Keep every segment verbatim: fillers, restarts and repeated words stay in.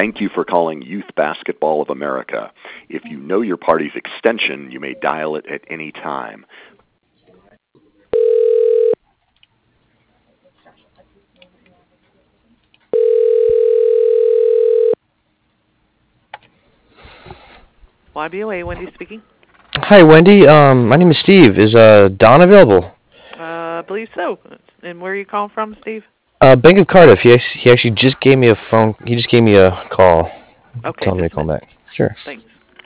Thank you for calling Youth Basketball of America. If you know your party's extension, you may dial it at any time. Y B O A, Wendy speaking. Hi, Wendy. Um, my name is Steve. Is uh, Don available? Uh, I believe so. And where are you calling from, Steve? Uh, Bank of Cardiff. He actually, he actually just gave me a phone. He just gave me a call. Okay. Telling me to call back. Sure. Thanks.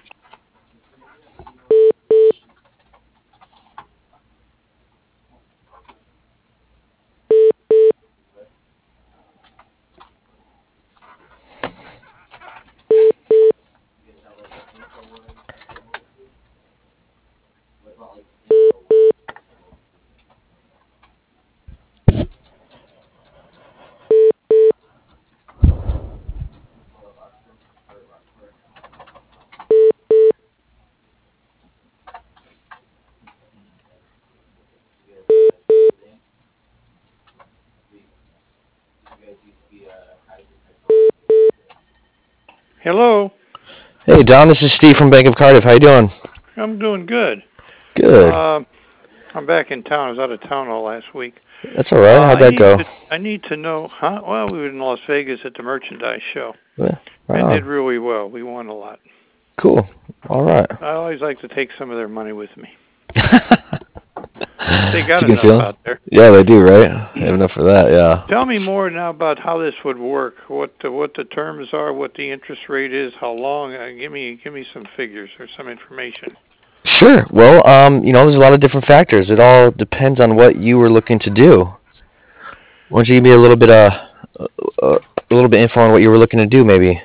Hello. Hey, Don. This is Steve from Bank of Cardiff. How you doing? I'm doing good. Good. Uh, I'm back in town. I was out of town all last week. That's all right. Uh, How'd I that go? To, I need to know, huh? Well, we were in Las Vegas at the merchandise show. Yeah. Right and on. did really well. We won a lot. Cool. All right. I always like to take some of their money with me. They got It's a good enough feeling. out there. Yeah, they do, right? They have enough for that, yeah. Tell me more now about how this would work. What the, what the terms are, what the interest rate is, how long. Uh, give me give me some figures or some information. Sure. Well, um, you know, there's a lot of different factors. It all depends on what you were looking to do. Why don't you give me a little bit uh, uh, a little bit info on what you were looking to do, maybe?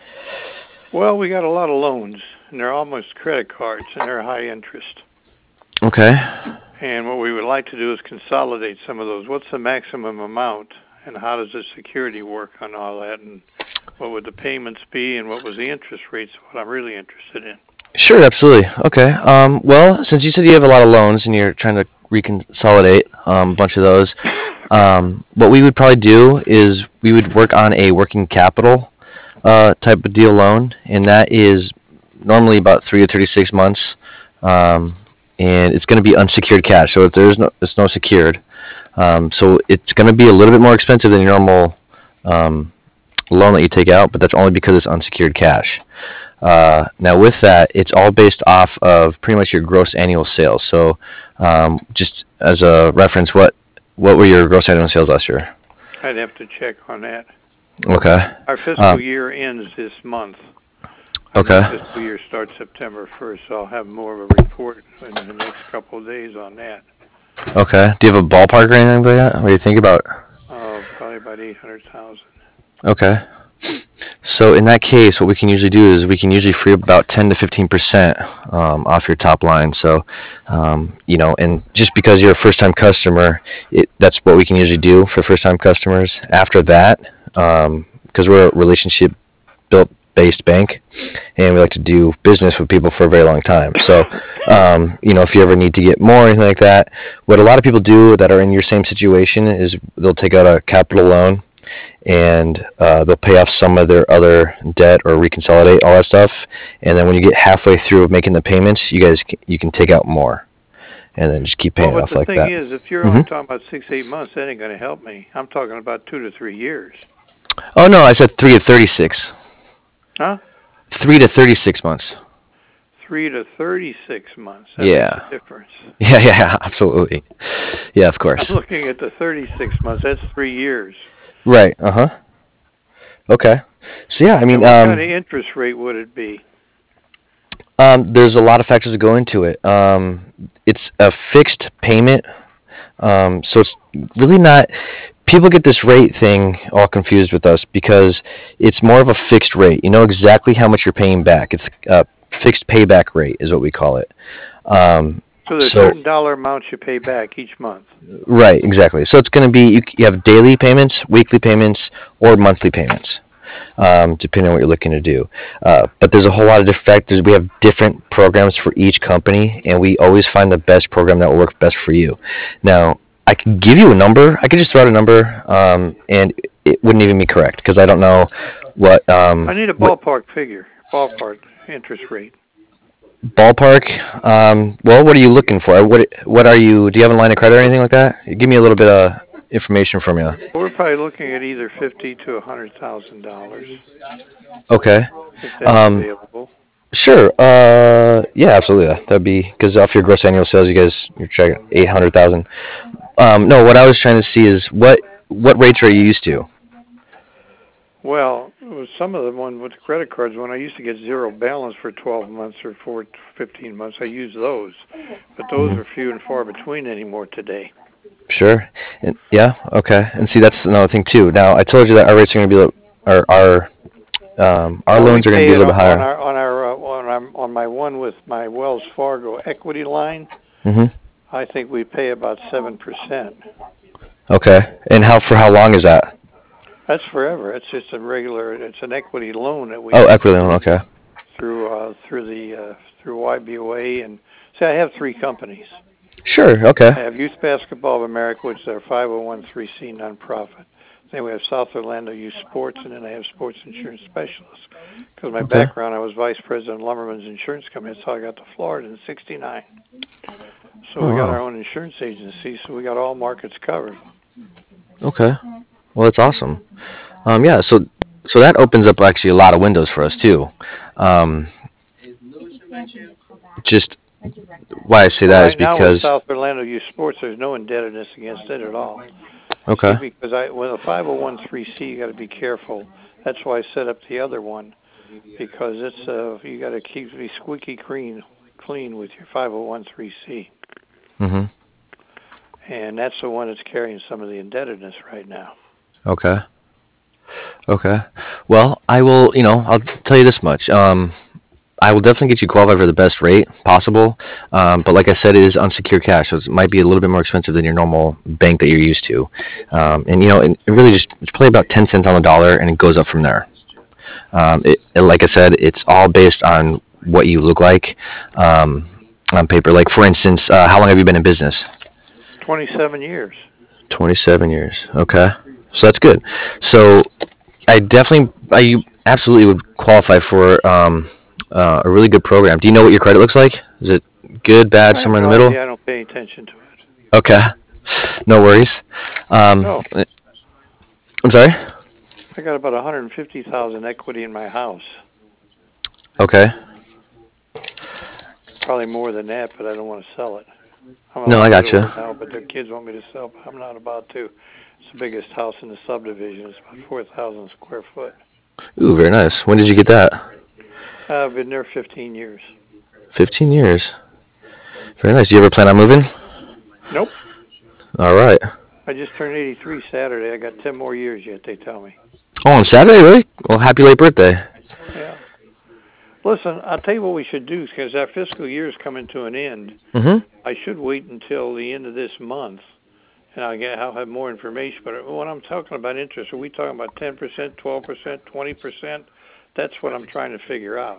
Well, we got a lot of loans, and they're almost credit cards, and they're high interest. Okay. And what we would like to do is consolidate some of those. What's the maximum amount, and how does the security work on all that, and what would the payments be, and what was the interest rates, what I'm really interested in. Sure, absolutely. Okay. Um, well, since you said you have a lot of loans and you're trying to reconsolidate um, a bunch of those, um, what we would probably do is we would work on a working capital uh, type of deal loan, and that is normally about three to thirty-six months. Um, and it's going to be unsecured cash, so there's no it's no secured. Um, so it's going to be a little bit more expensive than your normal um, loan that you take out, but that's only because it's unsecured cash. Uh, now with that, it's all based off of pretty much your gross annual sales. So um, just as a reference, what what were your gross annual sales last year? I'd have to check on that. Okay. Our fiscal Um, year ends this month. Okay. Our fiscal year starts September first, so I'll have more of a report in the next couple of days on that. Okay. Do you have a ballpark or anything like that? What do you think about? Uh, probably about eight hundred thousand. Okay. So in that case, what we can usually do is we can usually free up about ten to fifteen percent um, off your top line. So, um, you know, and just because you're a first-time customer, it, that's what we can usually do for first-time customers. After that, um, because we're a relationship-built based bank, and we like to do business with people for a very long time. So, um, you know, if you ever need to get more or anything like that, what a lot of people do that are in your same situation is they'll take out a capital loan, and uh, they'll pay off some of their other debt or reconsolidate all that stuff. And then when you get halfway through making the payments, you guys you can take out more, and then just keep paying well, off but like the that. thing is, if you're mm-hmm. only talking about six, eight months, that ain't going to help me. I'm talking about two to three years. Oh no, I said three to thirty-six. Huh? Three to thirty-six months. Three to thirty-six months. That Yeah. makes a difference. Yeah, yeah, absolutely. Yeah, of course. I'm looking at the thirty-six months. That's three years. Right. Uh huh. Okay. So yeah, I mean, and what um, kind of interest rate would it be? Um, there's a lot of factors that go into it. Um, it's a fixed payment, um, so it's really not. People get this rate thing all confused with us because it's more of a fixed rate. You know exactly how much you're paying back. It's a fixed payback rate is what we call it. Um, so there's so, certain dollar amounts you pay back each month. Right, exactly. So it's going to be you, you have daily payments, weekly payments, or monthly payments. Um, depending on what you're looking to do. Uh, but there's a whole lot of different factors. We have different programs for each company, and we always find the best program that will work best for you. Now, I can give you a number. I could just throw out a number, um, and it wouldn't even be correct because I don't know What um I need a what ballpark figure, ballpark interest rate. ballpark? Um, well, what are you looking for? What what are you? Do you have a line of credit or anything like that? Give me a little bit of information from you. We're probably looking at either fifty to a hundred thousand dollars, Okay. if that's Um, available. sure. Uh, yeah, absolutely. That'd be because off your gross annual sales, you guys you're checking eight hundred thousand. Um, no, what I was trying to see is what what rates are you used to? Well, with some of the one with the credit cards, when I used to get zero balance for twelve months or for fifteen months, I used those. But those Mhm. are few and far between anymore today. Sure. And, yeah. Okay. And see, that's another thing too. Now, I told you that our rates are going to be, a li- our our um, our I only loans are going to pay be a it little bit on higher. our on our uh, on our on my one with my Wells Fargo equity line. Hmm. I think we pay about seven percent. Okay. And how for how long is that? That's forever. It's just a regular. It's an equity loan that we Oh, have equity loan. Okay. through uh, through the uh, through Y B O A. And see, I have three companies. Sure. Okay. I have Youth Basketball of America, which is our five oh one c nonprofit. Then we have South Orlando Youth Sports, and then I have Sports Insurance Specialists. Because my Okay. background, I was vice president of Lumberman's Insurance Company. That's how I got to Florida in sixty-nine. So Oh, we got wow. our own insurance agency, so we got all markets covered. Okay. Well, that's awesome. Um, yeah. So so that opens up actually a lot of windows for us too. Um, just why I say Well, that is right now with because South Orlando Youth Sports, there's no indebtedness against it at all. okay. See, because I with a five oh one c, you got to be careful. That's why I set up the other one, because it's uh you got to keep be squeaky clean clean with your five oh one c, Mhm. and that's the one that's carrying some of the indebtedness right now. Okay. Okay. Well, I will. You know, I'll tell you this much. Um, I will definitely get you qualified for the best rate possible. Um, but like I said, it is unsecured cash, so it might be a little bit more expensive than your normal bank that you're used to. Um, and you know, it it really just it's probably about ten cents on the dollar, and it goes up from there. Um, it, it- like I said, it's all based on what you look like um, on paper. Like for instance, uh, how long have you been in business? twenty-seven years. twenty-seven years. Okay, so that's good. So I definitely, I absolutely would qualify for um, uh, a really good program. Do you know what your credit looks like? Is it good, bad, I have somewhere in the no middle? idea. I don't pay attention to it. Okay, no worries. Um, No, I'm sorry. I got about one hundred fifty thousand equity in my house. Okay. Probably more than that, but I don't want to sell it. I'm a No, lot I widower gotcha. now, but their kids want me to sell, but I'm not about to. It's the biggest house in the subdivision. It's about four thousand square foot. Ooh, very nice. When did you get that? Uh, I've been there fifteen years. Fifteen years. Very nice. Do you ever plan on moving? Nope. All right. I just turned eighty-three Saturday. I got ten more years yet, they tell me. Oh, on Saturday, really? Well, happy late birthday. Yeah. Listen, I'll tell you what we should do, because our fiscal year is coming to an end. Mm-hmm. I should wait until the end of this month, and I'll, get, I'll have more information. But when I'm talking about interest, are we talking about ten percent, twelve percent, twenty percent? That's what I'm trying to figure out.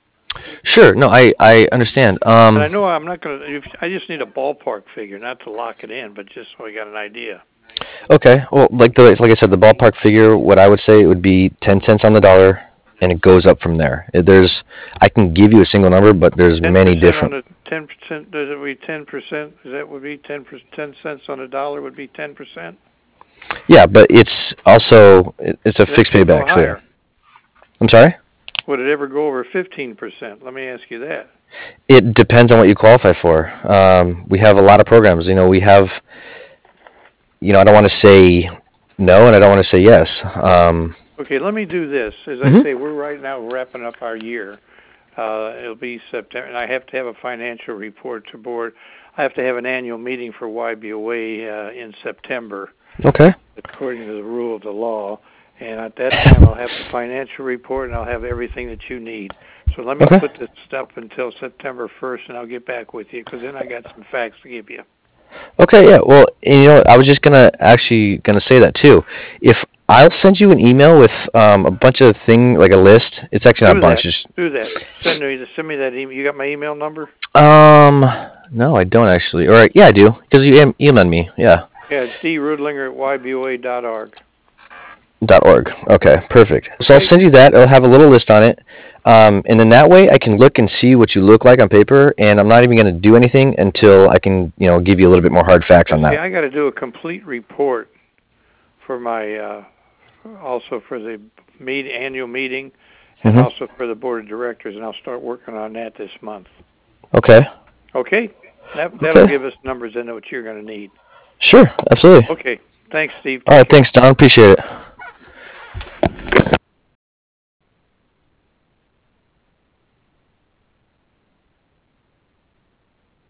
Sure. No, I I understand. And I Um, know I'm not going to, I just need a ballpark figure, not to lock it in, but just so I got an idea. okay. Well, like the like I said, the ballpark figure. What I would say it would be ten cents on the dollar, and it goes up from there. Uh, There's I can give you a single number, but there's many ten percent on different. the ten percent, does it be ten percent? Is that would be ten, ten cents on a dollar would be ten percent? Yeah, but it's also it- it's a That fixed could go payback. So higher. I'm sorry. Would it ever go over fifteen percent? Let me ask you that. It depends on what you qualify for. Um, we have a lot of programs. You know, we have. You know, I don't want to say no, and I don't want to say yes. Um, Okay, let me do this. As I Mhm. say, we're right now wrapping up our year. Uh, it'll be September, and I have to have a financial report to board. I have to have an annual meeting for Y B O A uh, in September, okay. according to the rule of the law. And at that time, I'll have the financial report, and I'll have everything that you need. So let me Okay. put this stuff until September first, and I'll get back with you, because then I got some facts to give you. Okay, yeah. Well, and you know, what, I was just gonna actually gonna say that too. If I'll send you an email with um, a bunch of thing like a list. It's actually not Do a bunch. that. Just Do that. Send me, send me that email. You got my email number? um, no, I don't actually. Or yeah, I do because you em- emailed me. Yeah. Yeah, it's d rudlinger at y b o a dot org. Dot org. Okay, perfect. So I'll Okay. send you that. It'll have a little list on it, um, and then that way I can look and see what you look like on paper, and I'm not even going to do anything until I can, you know, give you a little bit more hard facts on See, that. I got to do a complete report for my, uh, also for the meet, annual meeting, and Mhm. also for the board of directors, and I'll start working on that this month. Okay. Okay? That, that'll Okay. give us numbers into what you're going to need. Sure. Absolutely. Okay. Thanks, Steve. All right. Take care. Thanks, Don. Appreciate it.